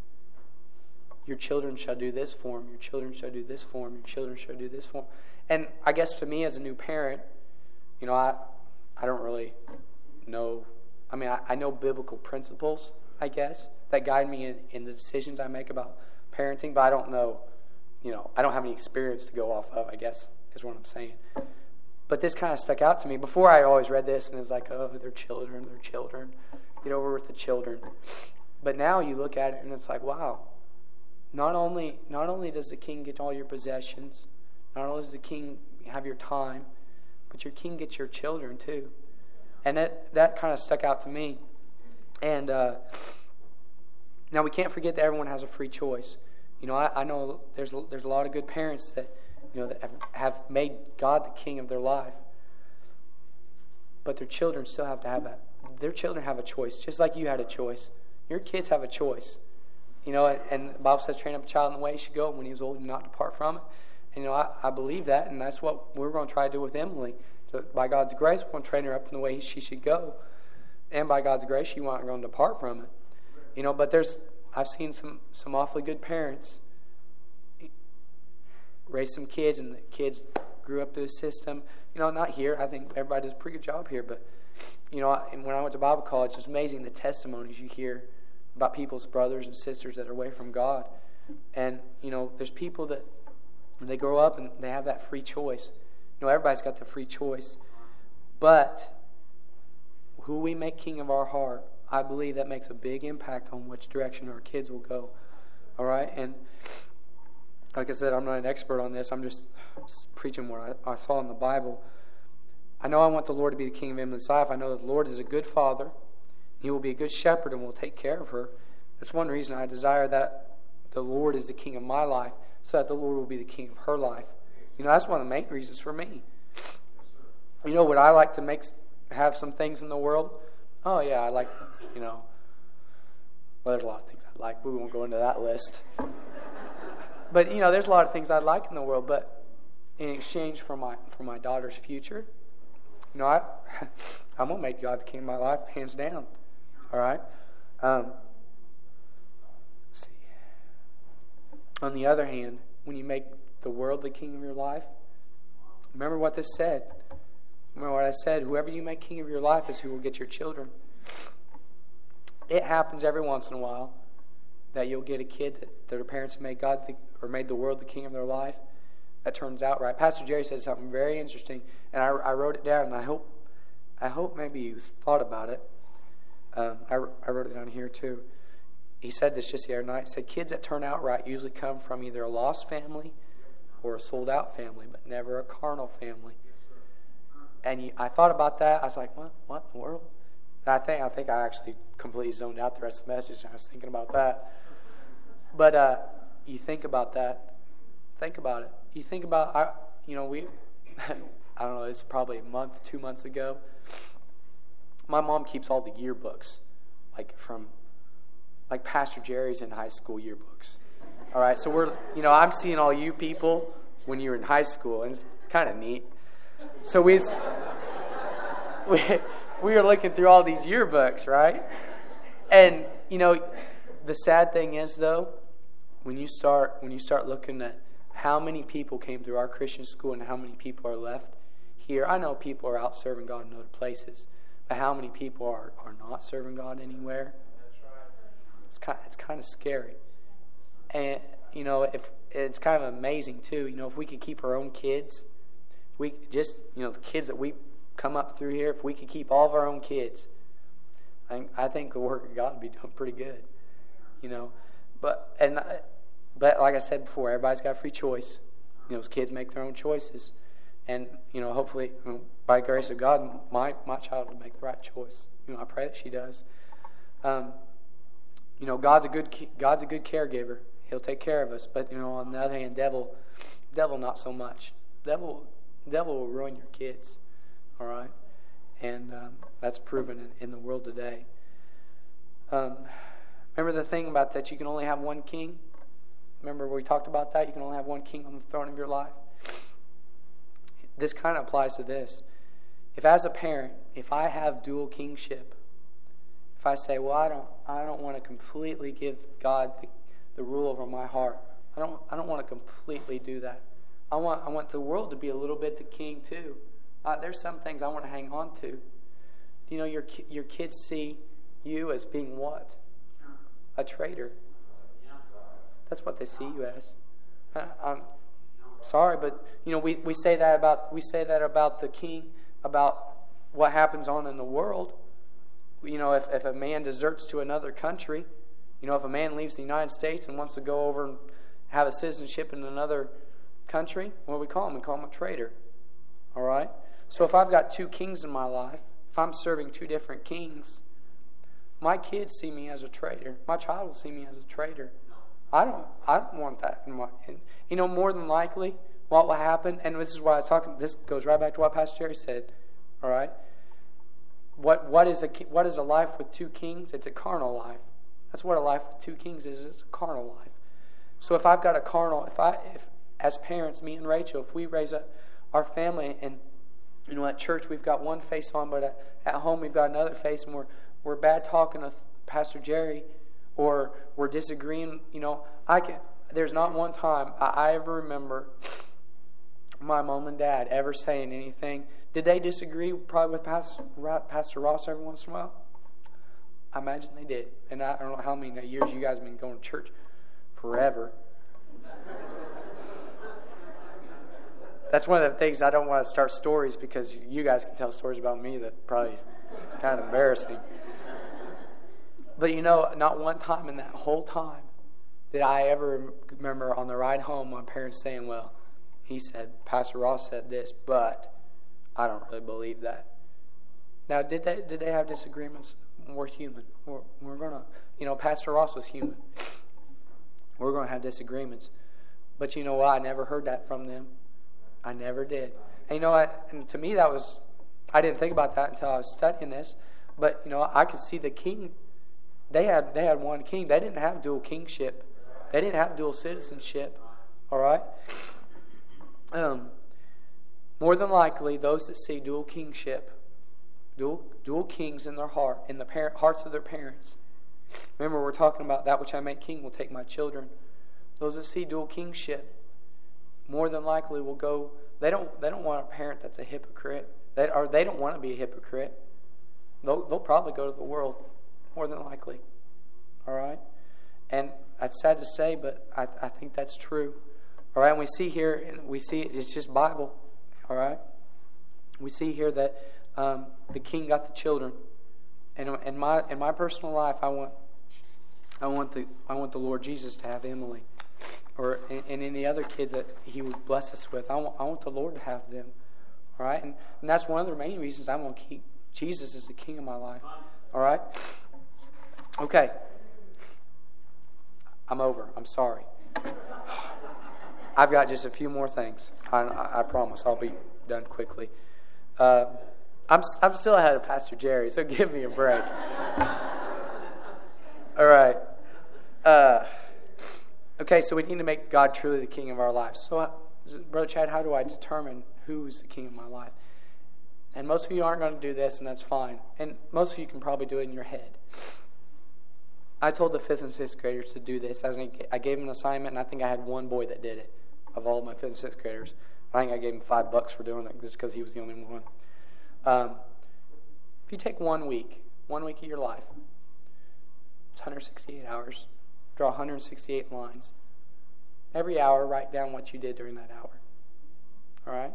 your children shall do this for him, your children shall do this for him, your children shall do this for him. And I guess to me as a new parent, you know, I I don't really know. I mean, I, I know biblical principles, I guess, that guide me in, in the decisions I make about parenting, but I don't know, you know, I don't have any experience to go off of, I guess, is what I'm saying. But this kind of stuck out to me. Before, I always read this, and it was like, oh, they're children, they're children. Get over with the children. But now you look at it, and it's like, wow. Not only, not only does the king get all your possessions, not only does the king have your time, but your king gets your children too. And that, that kind of stuck out to me. And uh, now we can't forget that everyone has a free choice. You know, I, I know there's there's a lot of good parents that, you know, that have, have made God the king of their life. But their children still have to have that. Their children have a choice, just like you had a choice. Your kids have a choice. You know, and the Bible says, train up a child in the way he should go, and when he is old, and not depart from it. And, you know, I, I believe that, and that's what we're going to try to do with Emily. So by God's grace, we're going to train her up in the way she should go. And by God's grace, she won't going to depart from it. You know, but there's, I've seen some, some awfully good parents raise some kids, and the kids grew up through the system. You know, not here. I think everybody does a pretty good job here. But, you know, when I went to Bible college, it's amazing the testimonies you hear about people's brothers and sisters that are away from God. And, you know, there's people that they grow up and they have that free choice. You know, everybody's got the free choice. But who we make king of our heart, I believe that makes a big impact on which direction our kids will go. All right? And like I said, I'm not an expert on this. I'm just preaching what I, I saw in the Bible. I know I want the Lord to be the king of Emily's life. I know that the Lord is a good father. He will be a good shepherd and will take care of her. That's one reason I desire that the Lord is the king of my life, so that the Lord will be the king of her life. You know, that's one of the main reasons for me. You know, would I like to make have some things in the world? Oh, yeah, I like, you know, well, there's a lot of things I'd like. We won't go into that list. But, you know, there's a lot of things I'd like in the world, but in exchange for my for my daughter's future, you know, I, I'm going to make God the king of my life, hands down. All right? Um, let's see. On the other hand, when you make the world the king of your life, remember what this said. Remember what I said. Whoever you make king of your life is who will get your children. It happens every once in a while that you'll get a kid that their parents have made God the, or made the world the king of their life. That turns out right. Pastor Jerry said something very interesting, and I, I wrote it down, and I hope I hope maybe you thought about it. Um, I, I wrote it down here too. He said this just the other night. He said, kids that turn out right usually come from either a lost family or a sold-out family, but never a carnal family. And you, I thought about that. I was like, what? What in the world? And I think I think I actually completely zoned out the rest of the message. I was thinking about that. But uh, you think about that. Think about it. You think about, I, you know, we, I don't know, it's probably a month, two months ago. My mom keeps all the yearbooks, like from, like Pastor Jerry's in high school yearbooks. All right, so we're, you know, I'm seeing all you people when you were in high school, and it's kind of neat. So we, we, we were looking through all these yearbooks, right? And, you know, the sad thing is, though, when you start, when you start looking at how many people came through our Christian school and how many people are left here, I know people are out serving God in other places, but how many people are, are not serving God anywhere? It's kind, it's kind of scary. And, you know, if it's kind of amazing too. You know, if we could keep our own kids, we just you know the kids that we come up through here, if we could keep all of our own kids, I think, I think the work of God would be doing pretty good. You know, but and but like I said before, everybody's got free choice. You know, kids make their own choices, and you know, hopefully, you know, by the grace of God, my my child will make the right choice. You know, I pray that she does. Um, you know, God's a good God's a good caregiver. He'll take care of us. But you know, on the other hand, devil, devil not so much. Devil, devil will ruin your kids. All right, and um, that's proven in, in the world today. Um, remember the thing about that you can only have one king? Remember we talked about that? You can only have one king on the throne of your life. This kind of applies to this. If as a parent, if I have dual kingship, if I say, well, I don't I don't want to completely give God the, the rule over my heart. I don't I don't want to completely do that. I want I want the world to be a little bit the king too. Uh, there's some things I want to hang on to. You know, your your kids see you as being what? A traitor. That's what they see you as. I, I'm sorry, but you know, we, we say that about we say that about the king, about what happens on in the world. You know, if, if a man deserts to another country, you know, if a man leaves the United States and wants to go over and have a citizenship in another country, what do we call him? We call him a traitor. All right? So if I've got two kings in my life, if I'm serving two different kings, my kids see me as a traitor. My child will see me as a traitor. I don't I don't want that in my in, you know, more than likely what will happen, and this is why I was talking, this goes right back to what Pastor Jerry said. All right? What what is a what is a life with two kings? It's a carnal life. That's what a life with two kings is. It's a carnal life. So if I've got a carnal, if I if as parents, me and Rachel, if we raise up our family, and you know, at church we've got one face on, but at, at home we've got another face, and we're we're bad talking to Pastor Jerry, or we're disagreeing, you know, I can. There's not one time I, I ever remember my mom and dad ever saying anything. Did they disagree probably with Pastor, Pastor Ross every once in a while? I imagine they did. And I don't know how many years you guys have been going to church. Forever. That's one of the things I don't want to start stories, because you guys can tell stories about me that probably kind of embarrassing. But you know, not one time in that whole time did I ever remember on the ride home my parents saying, well, he said, Pastor Ross said this, but I don't really believe that. Now, did they did they have disagreements? We're human. We're, we're going to, you know, Pastor Ross was human. We're going to have disagreements. But you know what? I never heard that from them. I never did. And you know what? And to me, that was, I didn't think about that until I was studying this. But, you know, I could see the king. They had they had one king. They didn't have dual kingship. They didn't have dual citizenship. All right? Um, more than likely, those that see dual kingship, dual dual kings in their heart, in the parent, hearts of their parents. Remember, we're talking about that which I make king will take my children. Those that see dual kingship, more than likely will go. They don't. They don't want a parent that's a hypocrite. They or they don't want to be a hypocrite. They'll they'll probably go to the world, more than likely. All right, and it's sad to say, but I I think that's true. All right, and we see here, and we see it's just Bible. All right, we see here that um, the king got the children, and in my in my personal life, I want I want the I want the Lord Jesus to have Emily, or and any other kids that He would bless us with. I want I want the Lord to have them. All right, and, and that's one of the main reasons I want to keep Jesus as the king of my life. All right, okay. I'm over. I'm sorry. I've got just a few more things. I, I, I promise I'll be done quickly. Uh, I'm I'm still ahead of Pastor Jerry, so give me a break. All right. Uh, okay, so we need to make God truly the king of our lives. So, uh, Brother Chad, how do I determine who's the king of my life? And most of you aren't going to do this, and that's fine. And most of you can probably do it in your head. I told the fifth and sixth graders to do this. I gave them an assignment, and I think I had one boy that did it of all my fifth and sixth graders. I think I gave him five bucks for doing it just because he was the only one. Um, if you take one week, one week of your life, it's one hundred sixty-eight hours. Draw one hundred sixty-eight lines. Every hour, write down what you did during that hour. All right?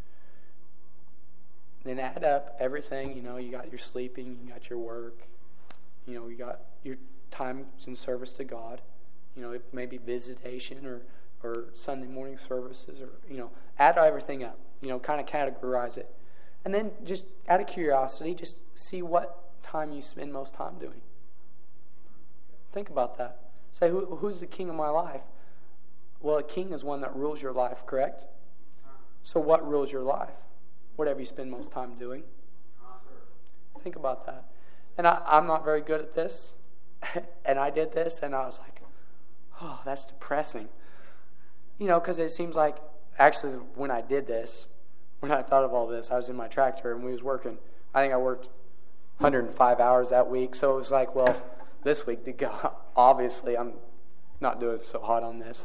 Then add up everything. You know, you got your sleeping, you got your work, you know, you got your times in service to God. You know, it may be visitation or, or Sunday morning services, or, you know, add everything up. You know, kind of categorize it. And then just out of curiosity, just see what time you spend most time doing. Think about that. Say, Who, who's the king of my life? Well, a king is one that rules your life, correct? So what rules your life? Whatever you spend most time doing. Think about that. And I, I'm not very good at this. And I did this, and I was like, oh, that's depressing. You know, because it seems like, actually, when I did this, when I thought of all this, I was in my tractor, and we was working. I think I worked one hundred five hours that week. So it was like, well, this week, the God, obviously, I'm not doing so hot on this.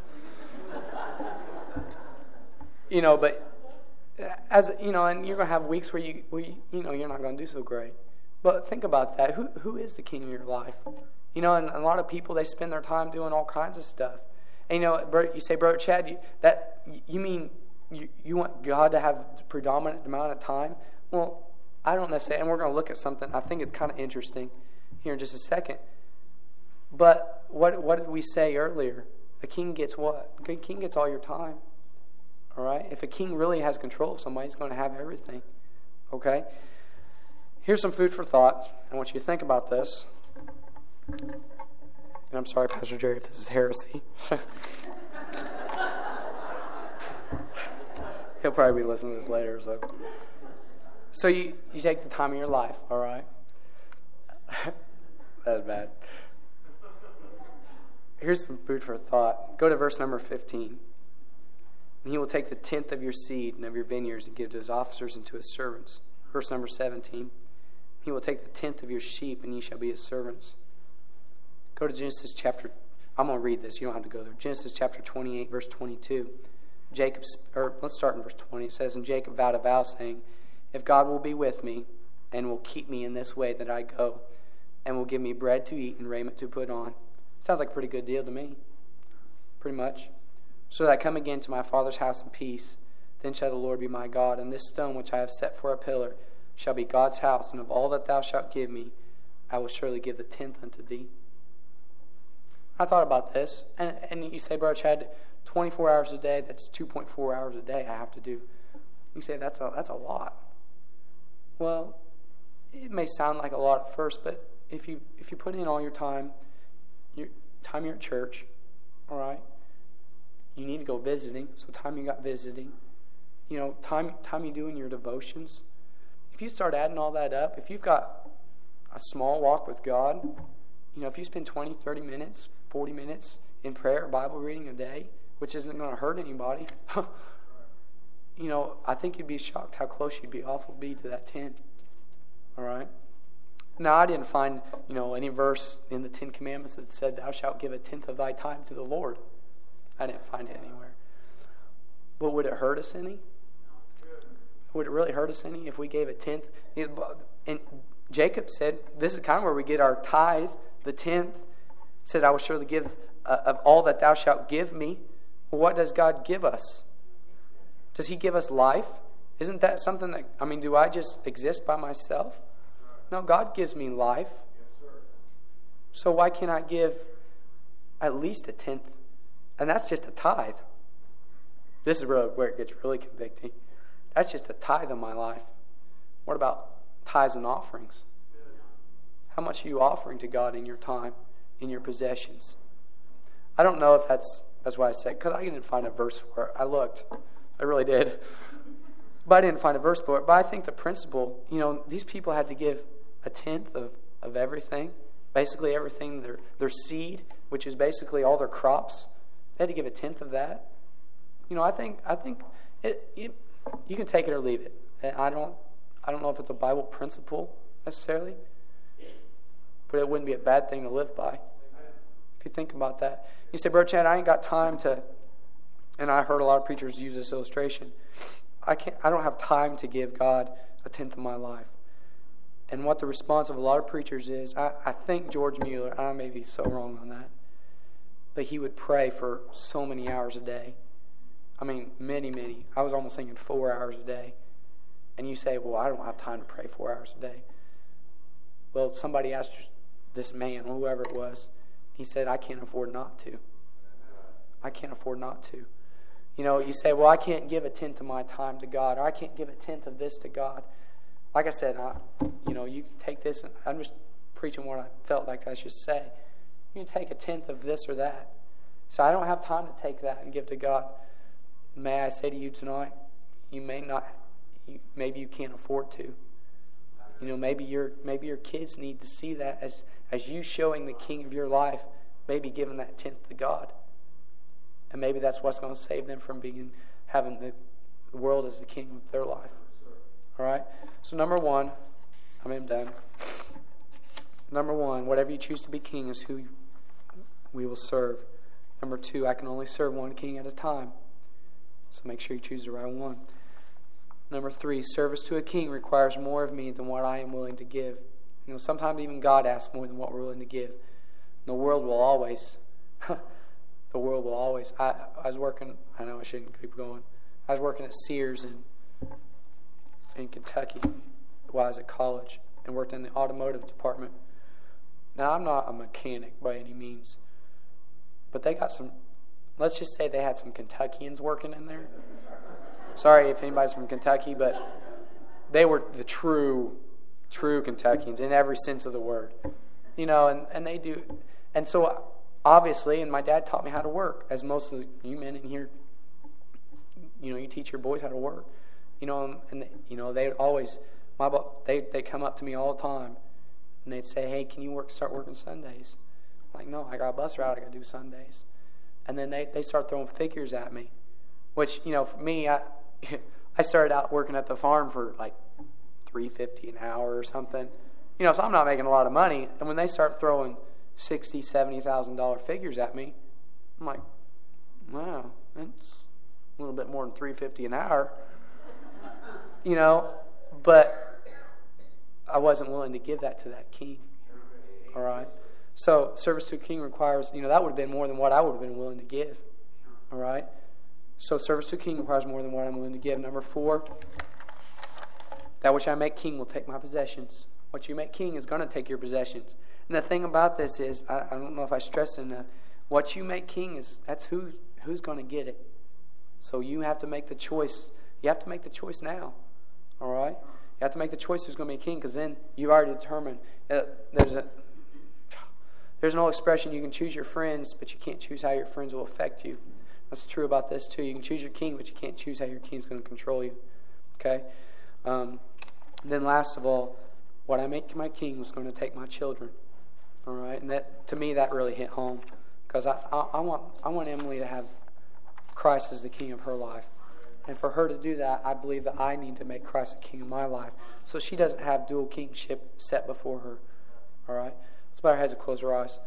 You know, but as you know, and you're going to have weeks where you, where you, you know, you're not going to do so great. But think about that. Who, who is the king of your life? You know, and a lot of people, they spend their time doing all kinds of stuff. And, you know, you say, Brother Chad, you, that, you mean you, you want God to have the predominant amount of time? Well, I don't necessarily, and we're going to look at something. I think it's kind of interesting here in just a second. But what what did we say earlier? A king gets what? A king gets all your time. All right? If a king really has control of somebody, he's going to have everything. Okay? Here's some food for thought. I want you to think about this. And I'm sorry, Pastor Jerry, if this is heresy. He'll probably be listening to this later. So, so you, you take the time of your life, all right? That's bad. Here's some food for thought. Go to verse number fifteen. And he will take the tenth of your seed and of your vineyards and give to his officers and to his servants. Verse number seventeen. He will take the tenth of your sheep and ye shall be his servants. Go to Genesis chapter, I'm going to read this. You don't have to go there. Genesis chapter twenty-eight, verse twenty-two. Jacob, or let's start in verse twenty. It says, and Jacob vowed a vow, saying, if God will be with me and will keep me in this way that I go, and will give me bread to eat and raiment to put on. Sounds like a pretty good deal to me. Pretty much. So that I come again to my father's house in peace, then shall the Lord be my God, and this stone which I have set for a pillar shall be God's house, and of all that thou shalt give me, I will surely give the tenth unto thee. I thought about this, and, and you say, Brother Chad, twenty-four hours a day, that's two point four hours a day I have to do. You say, that's a, that's a lot. Well, it may sound like a lot at first, but if you if you put in all your time, your time you're at church, all right, you need to go visiting, so time you got visiting, you know, time time you doing your devotions. If you start adding all that up, if you've got a small walk with God, you know, if you spend twenty, thirty minutes, forty minutes in prayer or Bible reading a day, which isn't going to hurt anybody, you know, I think you'd be shocked how close you'd be awful be to that tenth. All right? Now, I didn't find, you know, any verse in the Ten Commandments that said, thou shalt give a tenth of thy time to the Lord. I didn't find it anywhere. But would it hurt us any? Would it really hurt us any if we gave a tenth? And Jacob said, this is kind of where we get our tithe, the tenth. Said, I will surely give uh, of all that thou shalt give me. Well, what does God give us? Does he give us life? Isn't that something that, I mean, do I just exist by myself? No, God gives me life. So why can't I give at least a tenth? And that's just a tithe. This is really where it gets really convicting. That's just a tithe of my life. What about tithes and offerings? How much are you offering to God in your time, in your possessions? I don't know if that's that's why I said, because I didn't find a verse for it. I looked. I really did. But I didn't find a verse for it. But I think the principle, you know, these people had to give a tenth of, of everything. Basically everything, their their seed, which is basically all their crops. They had to give a tenth of that. You know, I think I think it, it you can take it or leave it. And I don't I don't know if it's a Bible principle necessarily, but it wouldn't be a bad thing to live by. If you think about that. You say, Brother Chad, I ain't got time to, and I heard a lot of preachers use this illustration. I can't I don't have time to give God a tenth of my life. And what the response of a lot of preachers is, I, I think George Mueller, I may be so wrong on that, but he would pray for so many hours a day. I mean, many, many. I was almost thinking four hours a day. And you say, well, I don't have time to pray four hours a day. Well, somebody asked this man, whoever it was, he said, I can't afford not to. I can't afford not to. You know, you say, well, I can't give a tenth of my time to God, or I can't give a tenth of this to God. Like I said, I, you know, you can take this, and I'm just preaching what I felt like I should say. You can take a tenth of this or that. So I don't have time to take that and give to God. May I say to you tonight, you may not, you, maybe you can't afford to. You know, maybe your maybe your kids need to see that as, as you showing the King of your life, maybe giving that tenth to God. And maybe that's what's going to save them from being having the, the world as the king of their life. All right? So number one, I mean, I'm done. Number one, whatever you choose to be king is who we will serve. Number two, I can only serve one king at a time. So make sure you choose the right one. Number three, service to a king requires more of me than what I am willing to give. You know, sometimes even God asks more than what we're willing to give. And the world will always, the world will always. I, I was working, I know I shouldn't keep going. I was working at Sears in, in Kentucky while I was at college and worked in the automotive department. Now, I'm not a mechanic by any means, but they got some, let's just say they had some Kentuckians working in there. Sorry if anybody's from Kentucky, but they were the true, true Kentuckians in every sense of the word. You know, and, and they do. And so, obviously, and my dad taught me how to work, as most of you men in here, you know, you teach your boys how to work. You know, and, they, you know, they would always, my they they come up to me all the time, and they'd say, hey, can you work start working Sundays? I'm like, no, I got a bus route, I got to do Sundays. And then they, they start throwing figures at me, which, you know, for me, I... I started out working at the farm for like three fifty an hour or something, you know. So I'm not making a lot of money. And when they start throwing sixty, seventy thousand dollar figures at me, I'm like, wow, that's a little bit more than three fifty an hour, you know. But I wasn't willing to give that to that king. All right. So service to a king requires, you know, that would have been more than what I would have been willing to give. All right. So service to a king requires more than what I'm willing to give. Number four, that which I make king will take my possessions. What you make king is going to take your possessions. And the thing about this is, I, I don't know if I stress enough, what you make king is, that's who who's going to get it. So you have to make the choice. You have to make the choice now. All right? You have to make the choice who's going to be king, because then you've already determined. Uh, there's a, there's an old expression, you can choose your friends, but you can't choose how your friends will affect you. That's true about this too. You can choose your king, but you can't choose how your king's going to control you. Okay? Um, then last of all, what I make my king was going to take my children. All right? And that, to me, that really hit home. Because I, I, I want I want Emily to have Christ as the king of her life. And for her to do that, I believe that I need to make Christ the king of my life. So she doesn't have dual kingship set before her. All right? Let's bow our heads and close our eyes.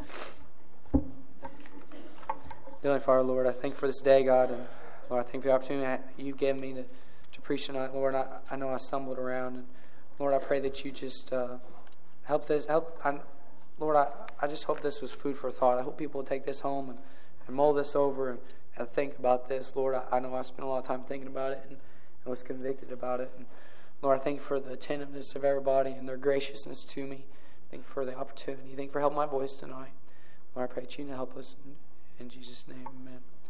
Heavenly Father, Lord, I thank you for this day, God, and Lord, I thank you for the opportunity you gave me to, to preach tonight. Lord, I, I know I stumbled around, and Lord, I pray that you just uh, help this. Help, I, Lord, I, I just hope this was food for thought. I hope people will take this home and, and mull this over and, and think about this. Lord, I, I know I spent a lot of time thinking about it and, and was convicted about it. And Lord, I thank you for the attentiveness of everybody and their graciousness to me. Thank you for the opportunity. Thank you for helping my voice tonight. Lord, I pray that you help us. In Jesus' name, amen.